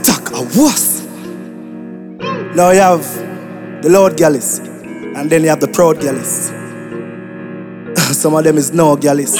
Attack a wuss. Now you have the loud galleys, and then you have the proud galleys. Some of them is no galleys.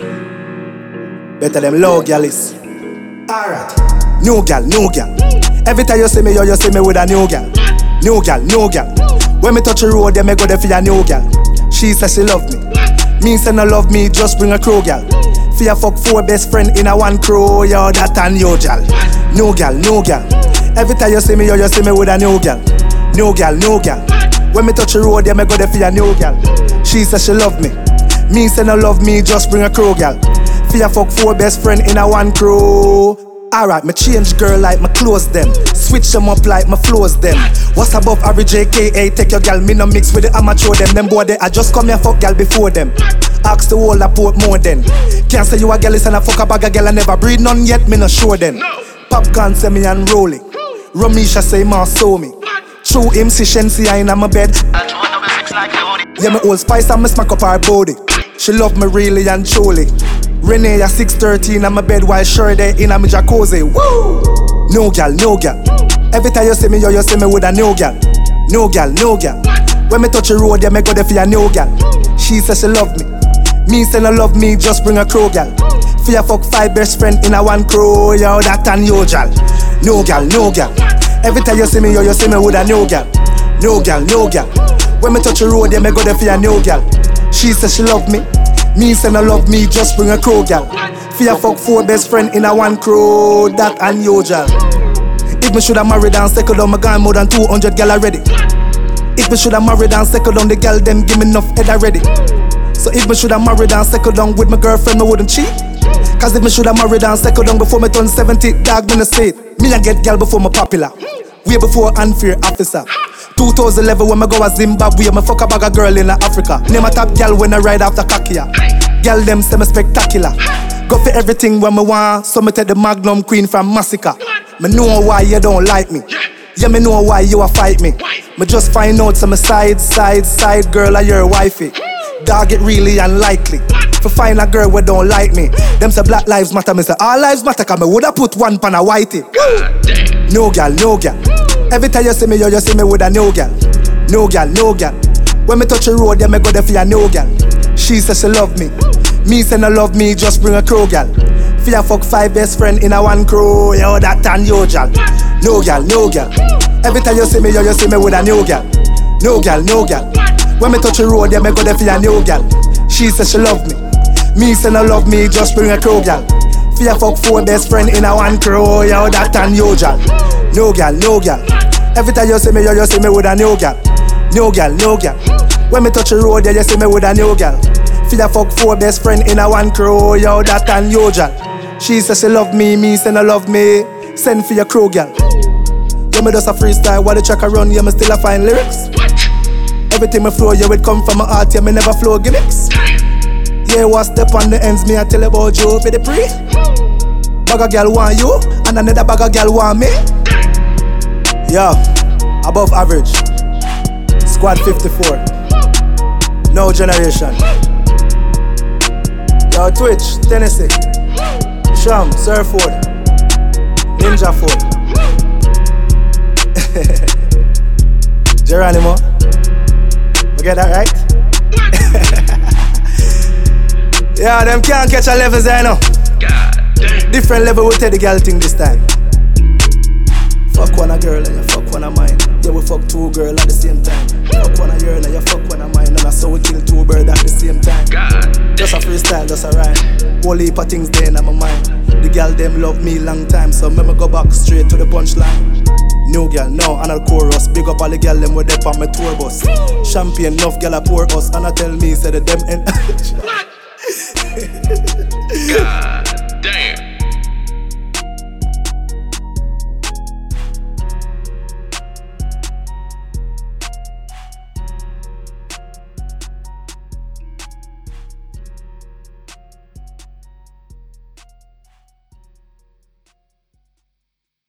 Better them low galleys. Alright. New gal, new gal. Every time you see me, you see me with a new gal. New gal, new gal. When me touch the road, then me go there for a new gal. She says she love me. Me say no love me, just bring a crew gal. Fear fuck 4 best friend in a one crew, yo, that and yo gal. New gal, new gal. Every time you see me with a new gal. New gal, new gal. When me touch the road, then me go there for a new gal. She says she love me. Me say no love me, just bring a crew gal. Fear fuck 4 best friend in a one crew. Alright, me change girl like me close them. Switch them up like me flows them. What's above average AKA take your gal, me no mix with the amateur them. Them boy they I just come here fuck gal before them. Ask the whole port more than. Can't say you a gal is and a fuck a bag a gal I never breed none yet, me no sure them. Popcorn say me unrolling. Ramisha say ma saw me. True him see Shensi I in my bed. Yeah, me old spice and me smack up her body. She love me really and truly. Renee at 6:13 on my bed while Shirley in a me jacuzzi. Woo! No gal, no gal. Every time you see me with a new gal. No gal, no gal. When me touch the road, yeah, me go there for a new gal. She says she love me. Me say no love me, just bring a crew gal. Fear fuck 5 best friend in a one crew, yo, that and yo gal. No gal, no gal. Every time you see me with a new gal. No gal, no gal. When me touch the road, yeah, me go there for a new gal. She says she love me. Me say no love me, just bring a crew gal. Fear fuck 4 best friend in a one crew, that and yo gal. If me shoulda married and settled down, me gone more than 200 gal already. If me shoulda married and settled down, the gal them give me enough head already. So if me shoulda married and settled down with my girlfriend, me wouldn't cheat. Cause if me shoulda married and settled down before me turn 70, dog me no say it. Me a get gal before me popular. Way before unfair officer. 2011 when me go to Zimbabwe, me fuck a bag of girl in Africa. Name a top gal when I ride after Kakia. Gal them say me spectacular. Go for everything when me want, so me take the Magnum Queen from Massacre. Me know why you don't like me. Yeah, me know why you a fight me. Me just find out some side girl are your wifey. Dog, it really unlikely to find a girl who don't like me. Them say black lives matter, me say all lives matter. Cause me woulda put one pan a whitey. No gal, no gal. Every time you see me with a no gal. No gal, no gal. When me touch the road, yeah, me go there for a no gal. She says she love me. Me say no love me, just bring a crew gal. Fear fuck 5 best friend in a one crew, yo, that and yo gal. No gal, no gal. Every time you see me with a no gal. No gal, no gal. When me touch the road, yeah, me go there for a no gal. She says she love me. Me say no love me, just bring a crew gal. Fear fuck 4 best friend in a one crew, yo, that and yo gal. No gal, no gal. Every time you see me with a no gal. No gal, no gal. When me touch the road, yeah, you see me with a no gal. Fear fuck 4 best friend in a one crew, yo, that and yo gal. She says she love me, me say no love me. Send for your crew gal. You me just a freestyle while the track a run, yeah, me still a find lyrics. Everything me flow, yeah, it come from my heart, yeah, me never flow gimmicks. Yeah, one step on the ends, me I tell you about you for the pre. Bag a gal want you, and another bag a gal want me. Yeah, above average. Squad 54. No generation. Yo, Twitch, Tennessee. Sham, Surford. Ninja Ford. Geronimo. We get that right? Yeah, them can't catch a level there now. Different level with the girl thing this time. Fuck one a girl and you fuck one of mine. Yeah, we fuck 2 girls at the same time. Fuck one of your and you fuck one of mine. And that's how we kill 2 birds at the same time. Just a freestyle, just a rhyme. Whole heap of things there in my mind. The girl them love me long time, so me go back straight to the punchline. No girl, no, and I'll chorus. Big up all the girl them with them on my tour bus. Champagne, enough girl a pour us. And I tell me, say that them end.